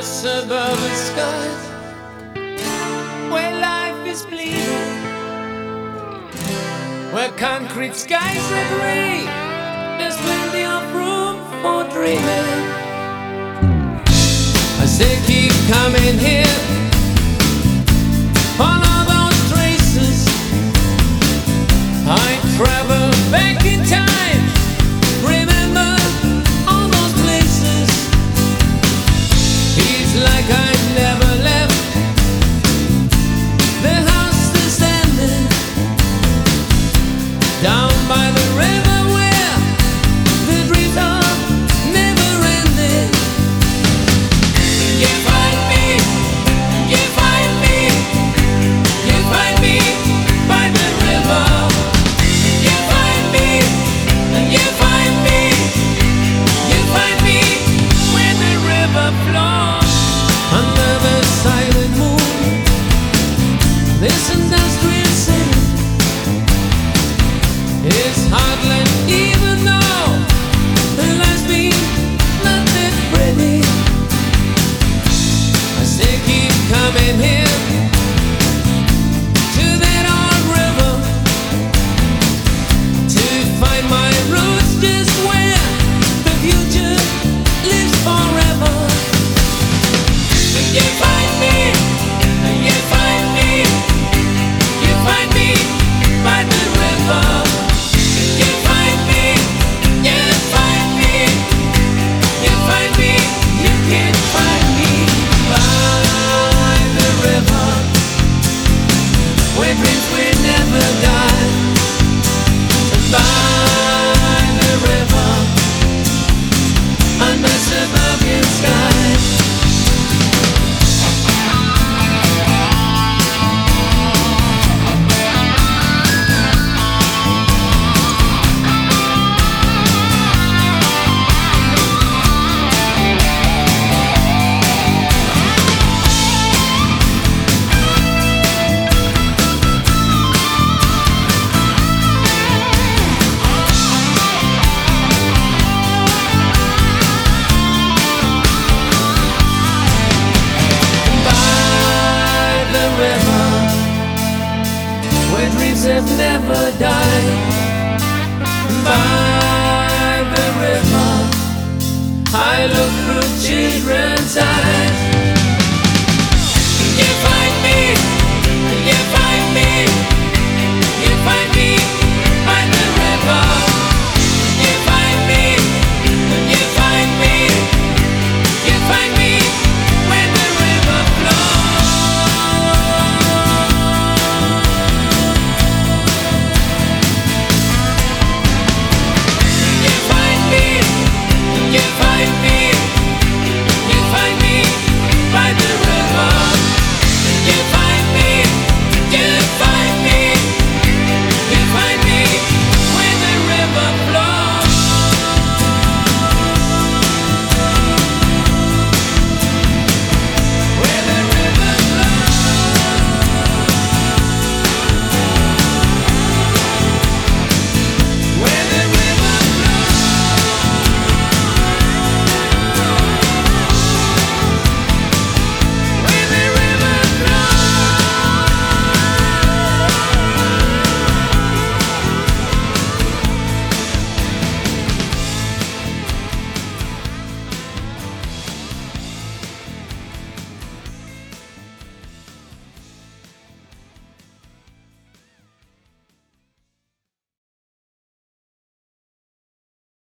suburban skies, where life is bleeding, where concrete skies are gray, there's plenty of room for dreaming. As they keep coming here, follow those traces. I travel back in time, remember all those places. It's like I never left. The house is standing down by the river where the dreams are never ending. You find me, you find me, you find me by the river. You find me, you find me, you find me where the river flows under the silent moon. This industrial city is heartland, even though the life's been not that pretty. As they keep coming here to that old river to find my roots, just where the future lives forever. You find me, you find me, you find me by the river. You find me, you find me, you find me, you can find me by the river, where dreams will never die. By the river, under suburban skies. Where dreams have never died. By the river, I look through children's eyes.